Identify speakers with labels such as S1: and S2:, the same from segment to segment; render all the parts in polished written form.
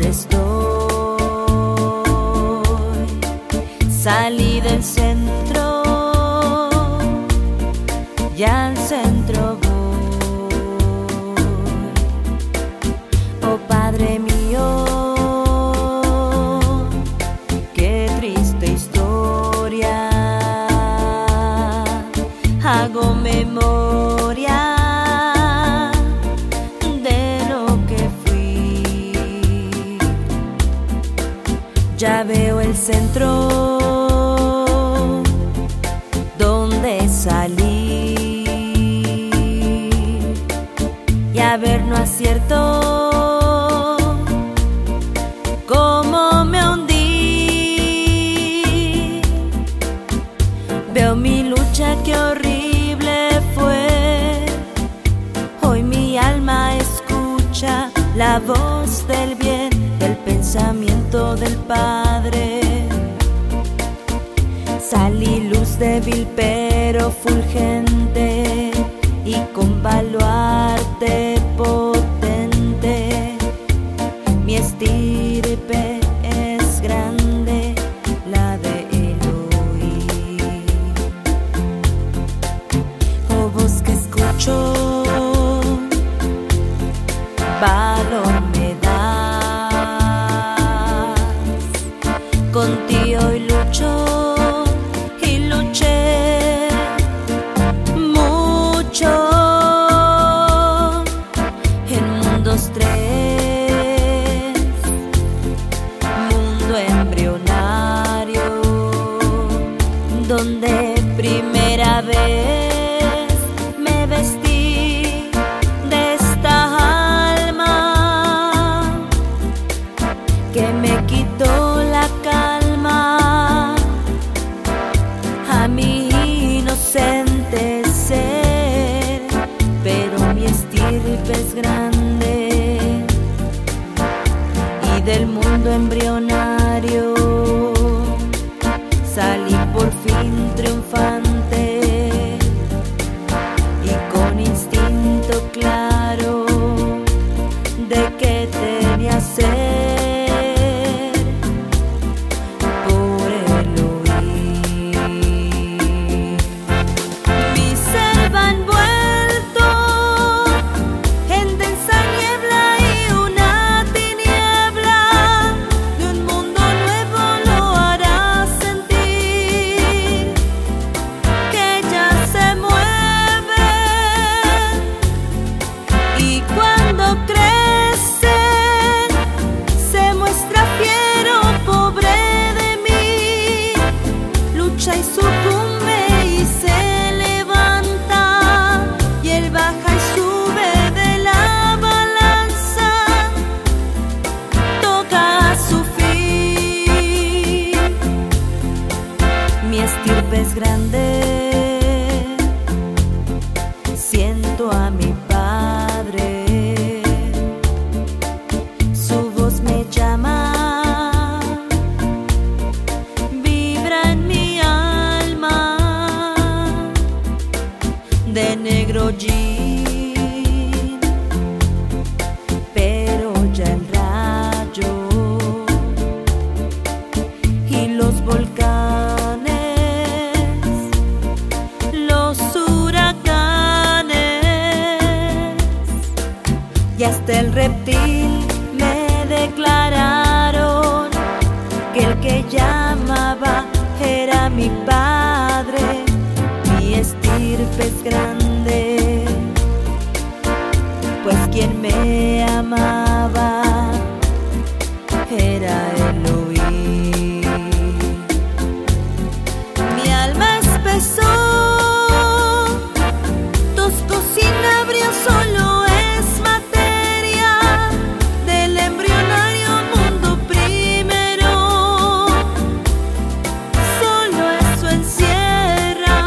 S1: donde estoy. Salí del centro y al centro voy. Oh Padre mío, qué triste historia. Hago memoria de lo que fui. Ya veo el centro donde salí, y a ver no acierto cómo me hundí. Veo mi lucha, qué horrible fue. Hoy mi alma escucha la voz del bien, del pensamiento del Padre. Salí luz débil pero fulgente, y con baluarte potente. Mi estirpe es grande, la de Elohim. Oh voz que escucho, valor me das. Contigo hoy lucho y luché mucho en mundos tres, mundo embrionario, donde primera vez me vestí de esta alma que me quitó la calma a mi inocente ser. Pero mi estirpe es grande, y del mundo embrionario salí por fin triunfante, y con instinto claro de que tenía ser por Elohim. Mi ser va envuelto en densa niebla, y una tiniebla de un mundo nuevo lo hará sentir, que ya se mueve. Y cuando crecen se muestra fiero, pobre de mí, lucha y sucumbe y se levanta, y él baja y sube de la balanza, toca su fin. Mi estirpe es grande, siento a mi Padre, su voz me llama, vibra en mi alma, de negro jean, pero ya el rayo y los volcanes, los huracanes, y hasta el reptil me declararon que el que llamaba era mi Padre. Mi estirpe es grande, pues quien me amaba era Elohim. Mi alma espesó, tosco sin abrir, solo es materia del embrionario mundo primero. Solo eso encierra,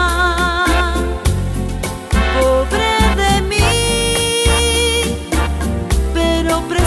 S1: pobre de mí, pero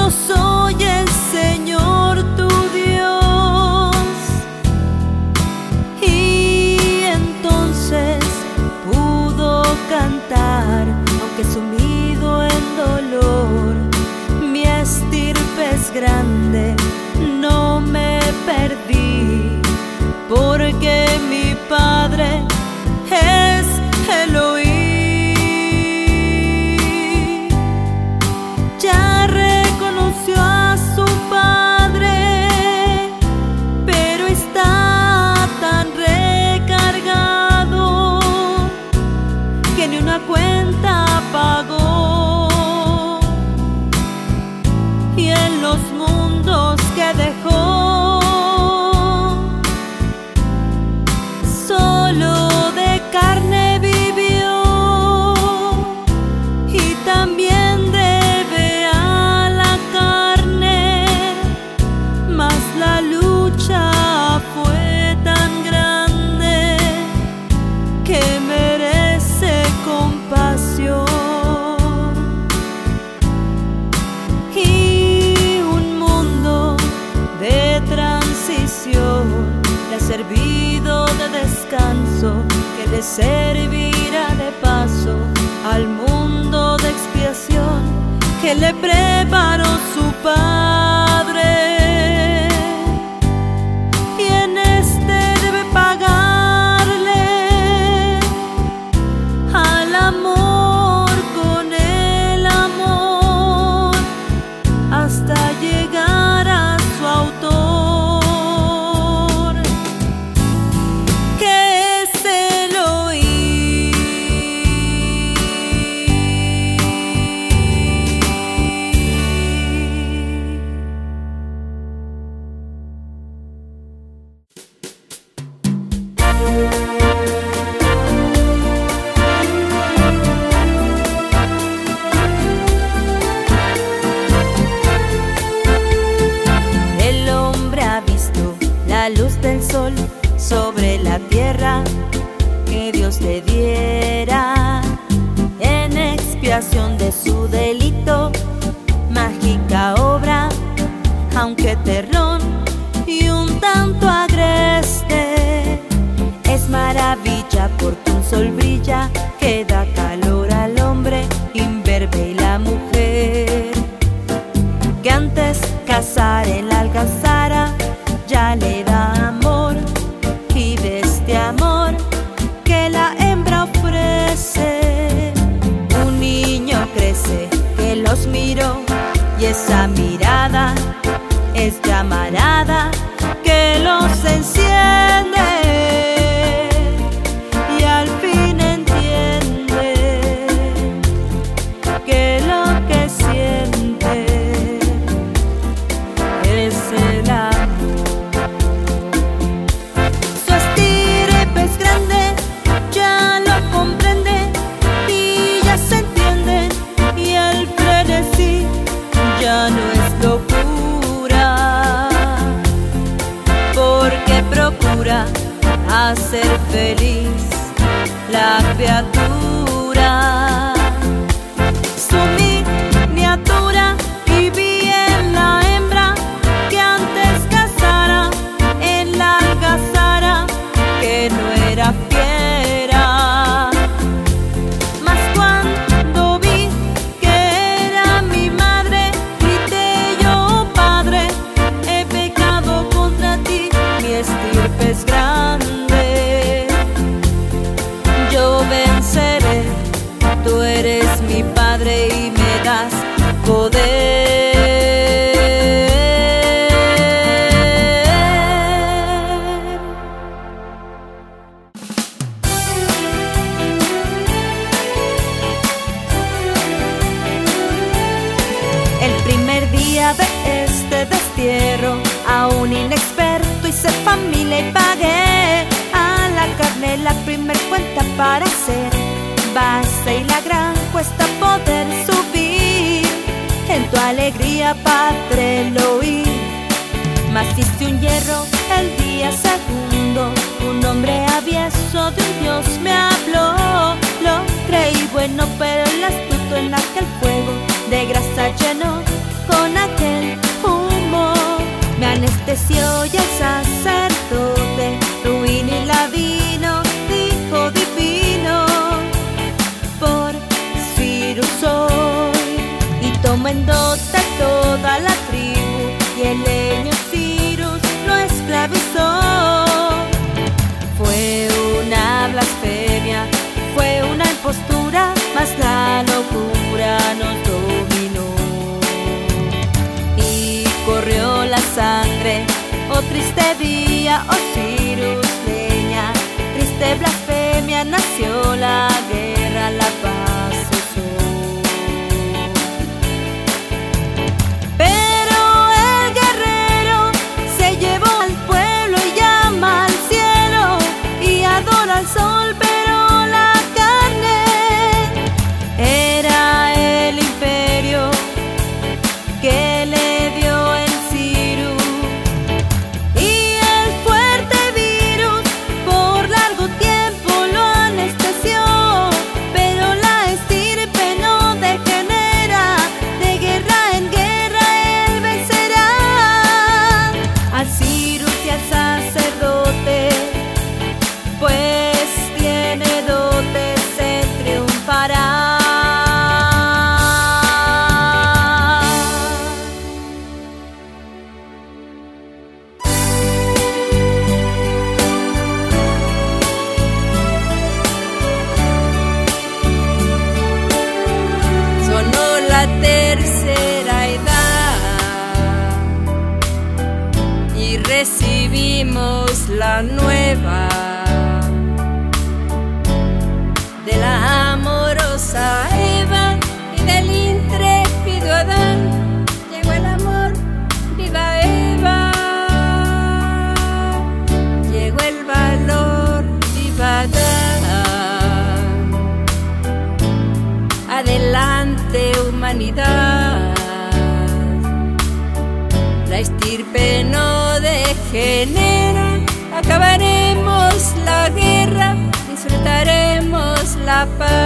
S1: yo soy el Señor tu Dios. Y entonces pudo cantar, aunque sumido en dolor. Mi estirpe es grande, no me perdí, porque mi Padre es Elohim. Ya reconoció a su Padre, pero está tan recargado que ni una cuenta pagó. Y en los mundos que dejó, solo de carne vivió, y también debe a la carne, mas la lucha fue tan grande que merece compasión. Y un mundo de transición le ha servido de descanso, que le servirá de paso al mundo de expiación que le preparó su Padre. Y en este debe pagarle al amor con el amor, hasta llegar a su autor, que es Elohim. El hombre ha visto la luz del sol sobre la tierra, que Dios le diera en expiación de su delito. Mágica obra, aunque terrón y un tanto agreste, es maravilla porque un sol brilla que da calor al hombre imberbe y la mujer, que antes cazar en la algazara ya le da amor, y de este amor que la hembra ofrece, un niño crece que los miró, y esa mirada es llamarada que los enciende, y al fin entiende que lo que siente es el amor. Su estirpe es grande, ya lo comprende y ya se entiende, y el frenesí ya no es locura, porque procura hacer feliz la criatura. Su miniatura vivía en la hembra que antes cazara en la algazara, que no era fiera. Mas cuando vi que era mi madre, grité yo: Padre, he pecado contra ti, mi estirpe es grande. Yo venceré, tú eres mi Padre y me das poder. El primer día de este destierro, a un inexperto hice familia y pagué a la carne la primer cuenta para hacer base, y la gran cuesta poder subir en tu alegría, Padre, lo oí. Mas hice un hierro el día segundo, un hombre avieso de un Dios me habló. Lo creí bueno, pero el astuto en aquel fuego de grasa llenó con aquel humo. Me anestesió y el sacerdote ruin y ladino dijo divino: por Cyrus soy. Y tomó en dote toda la tribu y el leño Cyrus lo esclavizó. Fue una blasfemia, fue una impostura, mas la locura nos dominó. Y corrió la sangre, oh triste día, oh Cyrus leña, triste blasfemia, nació la guerra, la paz cesó. Pero el guerrero se llevó al pueblo y llama al cielo y adora al sol, pero la carne era el imperio que le dio el Cyrus. Y el fuerte virus por largo tiempo lo anestesió, pero la estirpe no degenera, de guerra en guerra él vencerá al Cyrus y al sacerdote, pues tiene dotes, él triunfará. Sonó la tercera edad y recibimos la nueva de la amorosa Eva y del intrépido Adán. Llegó el amor, viva Eva. Llegó el valor, viva Adán. Adelante humanidad, la estirpe no degenera, acabaremos la guerra, disfrutaremos la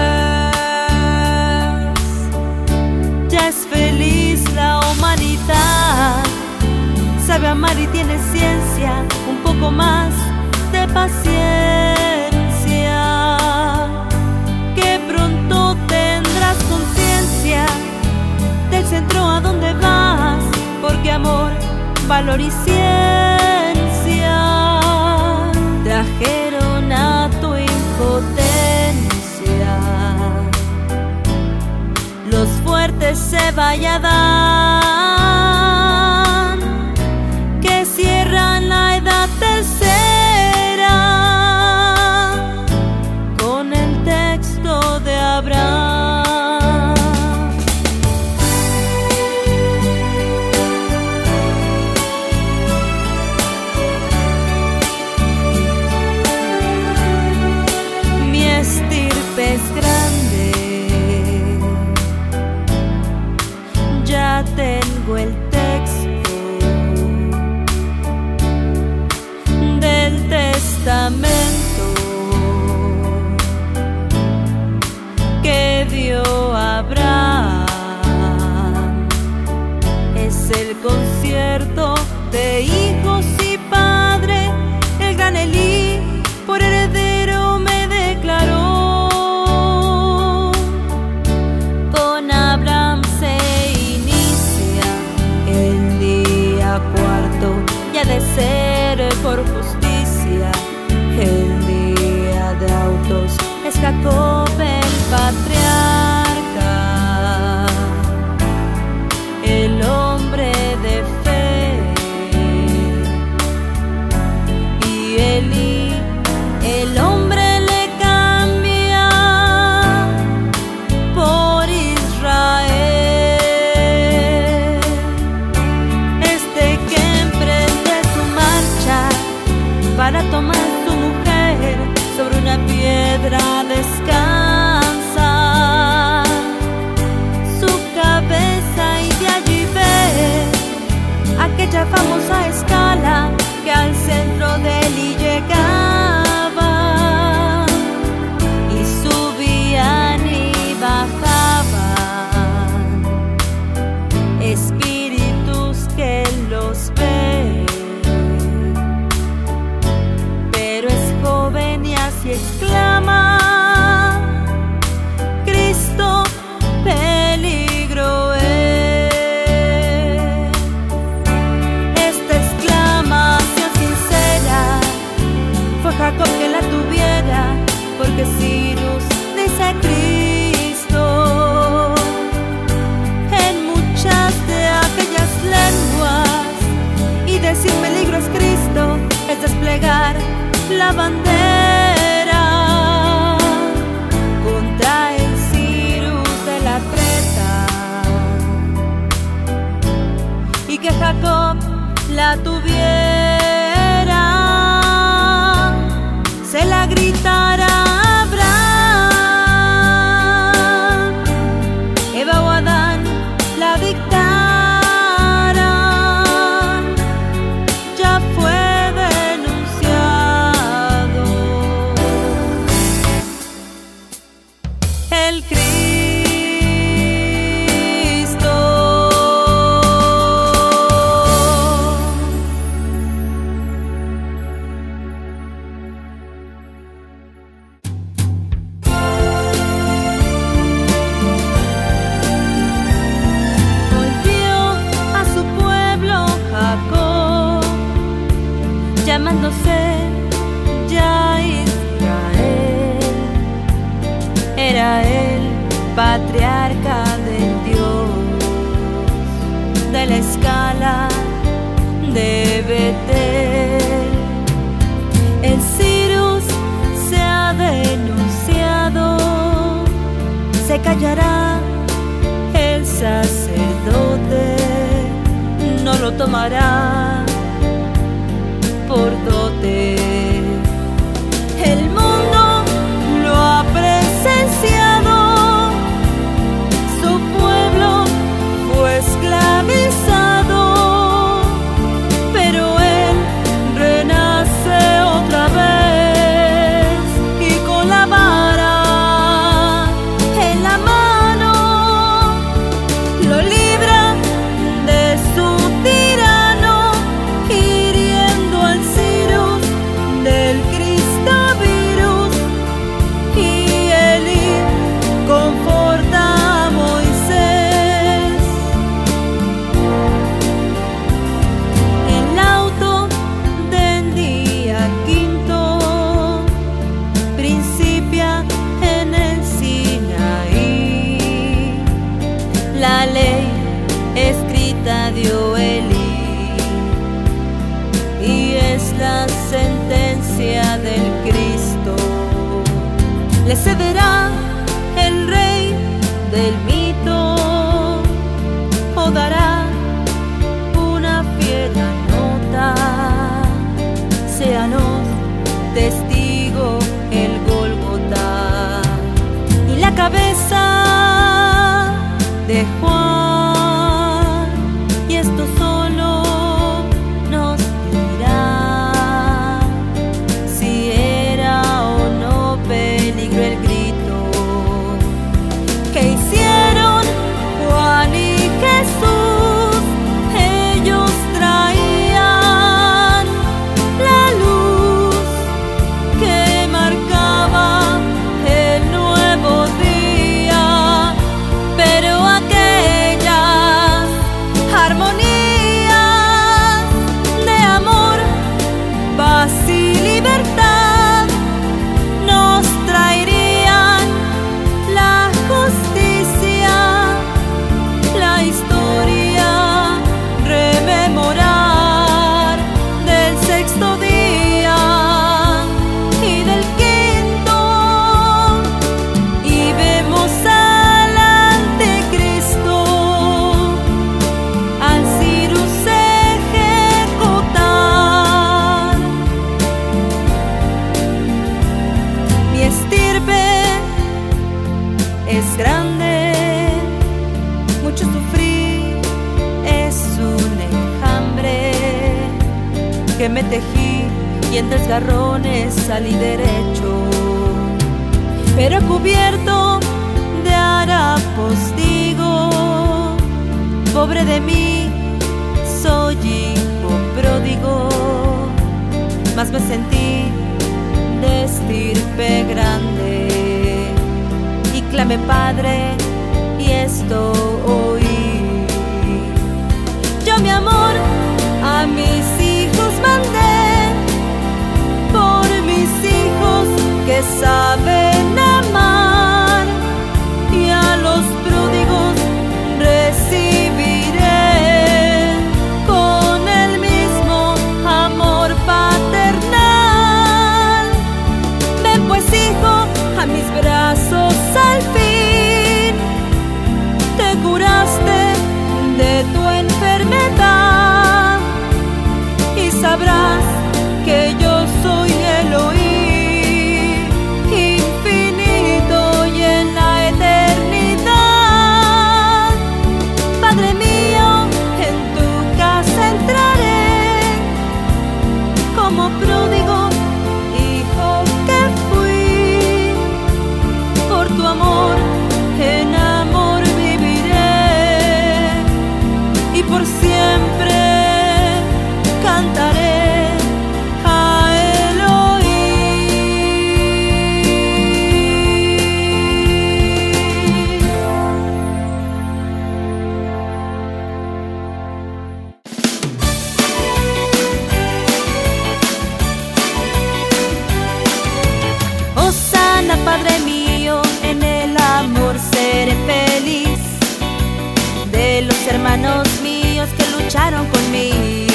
S1: paz. Ya es feliz la humanidad, sabe amar y tiene ciencia, un poco más de paciencia, que pronto tendrás conciencia del centro a donde vas, porque amor, valor y ciencia trajeron a tu impotencia. Los fuertes se vayan, que cierran la edad tercera con el texto de Abraham. Mi estirpe es grande, ya tengo el texto del testamento que dio Abraham. Es el concierto de hijos y padre, el gran Elí por heredero me declaró. Con Abraham se inicia el día cuarto, y ha de ser por justicia el día de autos. Es Jacob el patriarca, el hombre de fe, y Elí, el hombre le cambia por Israel. Este que emprende su marcha para tomar su mujer, sobre una piedra descansa su cabeza, y de allí ve aquella famosa escala que al centro de Elí llegaba, y subían y bajaban espíritus que Jacob la tuviera, se la gritará a Abraham. Eva o Adán la dictaran, ya fue denunciado. El Cristo llamándose ya Israel, era el patriarca del Dios de la escala de Betel. El Cyrus se ha denunciado, se callará el sacerdote, no lo tomará por dote. El mundo lo ha presenciado, su pueblo fue esclavizado, pero él renace otra vez y con la vara en la mano lo libra de su tirano, del Cristo virus, y Elí conforta a Moisés. El auto del día quinto principia en el Sinaí, la ley escrita dio Elí, y es la sentencia del Cristo. Le cederá el rey del mito, o dará una fiera nota. Séanos testigo el Gólgota y la cabeza de Juan, y esto solo nos dirá si era o no peligro el grito que hicieron Juan y Jesús. Ellos traían la luz que marcaba el nuevo día, pero aquellas armonías de amor, paz y libertad nos traerían la justicia, la historia, rememorar del sexto día y del quinto, y vemos al anticristo, al Cyrus ejecutar. Mi estirpe es grande, mucho sufrir, es un enjambre que me tejí y entre esgarrones salí derecho, pero cubierto de harapos digo, pobre de mí, soy hijo pródigo, mas me sentí de estirpe grande y clamé Padre, y esto oí. Yo mi amor a mis hijos mandé, por mis hijos que saben amar, y a los pródigos recibiré con el mismo amor paternal. Ven pues, hijo, a mis brazos al fin, te curaste lucharon por mí.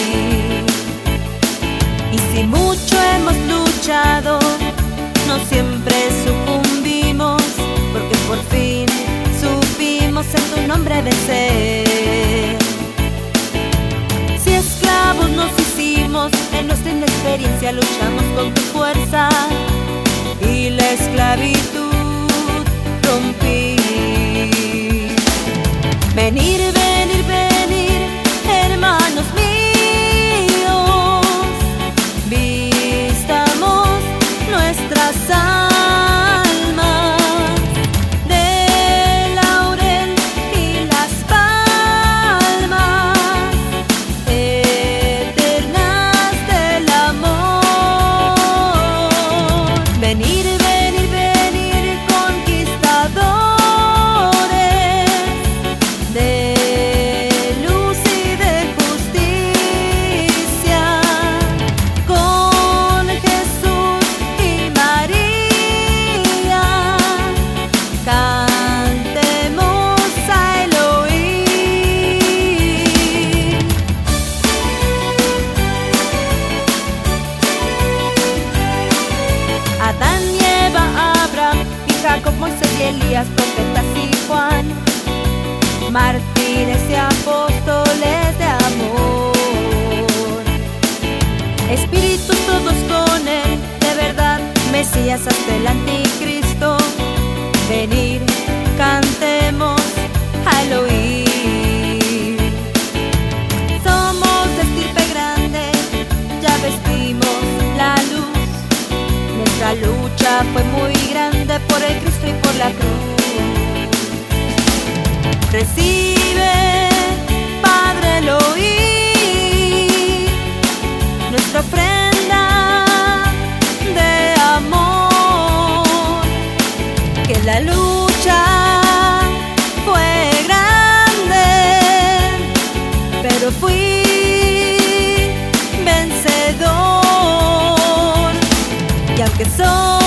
S1: Y si mucho hemos luchado, no siempre sucumbimos, porque por fin supimos en tu nombre vencer. Si esclavos nos hicimos, en nuestra inexperiencia luchamos con tu fuerza y la esclavitud rompí. Venir, venir, venir, hermanos míos, vistamos nuestras almas de laurel y las palmas eternas del amor. Venir, venir, venir, conquistadores de luz y de justicia, con Jesús y María, cantemos a Elohim. Adán y Eva, Abraham y Jacob, Moisés y Elías, profetas y Juan, mártires y apóstoles de amor, espíritus todos con él, de verdad, Mesías hasta el anticristo. Venir, cantemos a Elohim. Somos de estirpe grande, ya vestimos la luz. Nuestra lucha fue muy grande por el Cristo y por la cruz. Recibe, Padre Elohim, nuestra ofrenda de amor. Que la lucha fue grande, pero fui vencedor. Y aunque soy